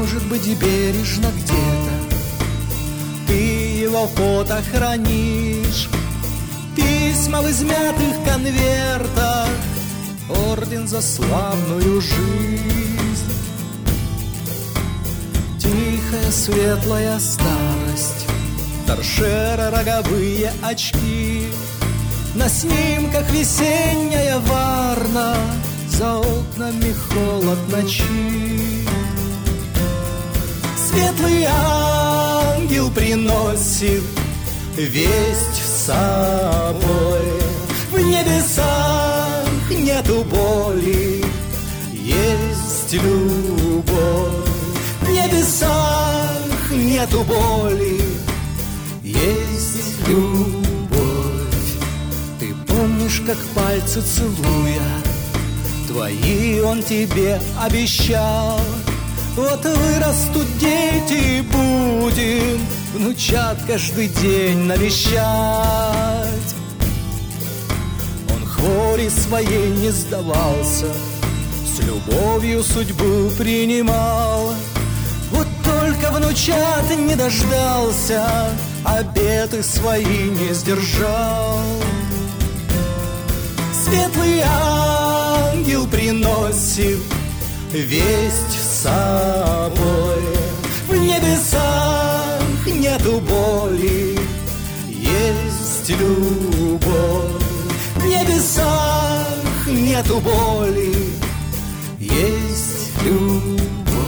может быть, бережно где-то ты его фото хранишь. Письма в измятых конвертах, орден за славную жизнь. Тихая светлая старость, торшера роговые очки, на снимках весенняя Варна, за окнами холод ночи. Светлый ангел приносит весть с собой. В небесах нету боли, есть любовь. В небесах нету боли, есть любовь. Ты помнишь, как пальцы целуя твои он тебе обещал? Вот вырастут дети, будем внучат каждый день навещать. Он хвори своей не сдавался, с любовью судьбу принимал. Вот только внучат не дождался, обеты свои не сдержал. Светлый ангел приносит весть с собой. В небесах нету боли, есть любовь. В небесах нету боли, есть любовь.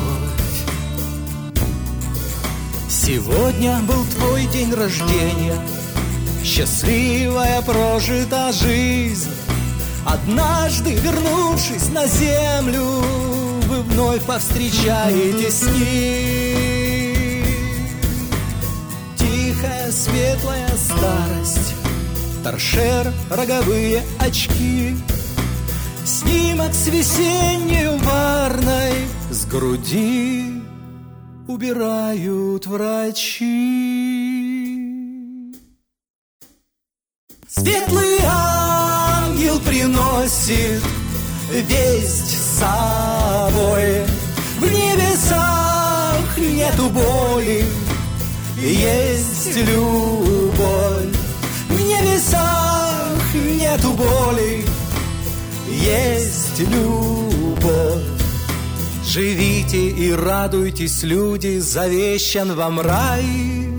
Сегодня был твой день рождения, счастливая прожита жизнь. Однажды, вернувшись на землю, вы вновь повстречаетесь с ним. Тихая светлая старость, торшер, роговые очки, снимок с весенней Варной с груди убирают врачи. Светлый ангел приносит весть с собой. В небесах нету боли, есть любовь. В небесах нету боли, есть любовь. Живите и радуйтесь, люди, завещан вам рай.